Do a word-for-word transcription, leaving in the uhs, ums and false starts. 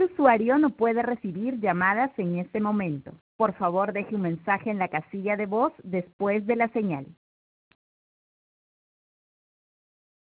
El usuario no puede recibir llamadas en este momento. Por favor, deje un mensaje en la casilla de voz después de la señal.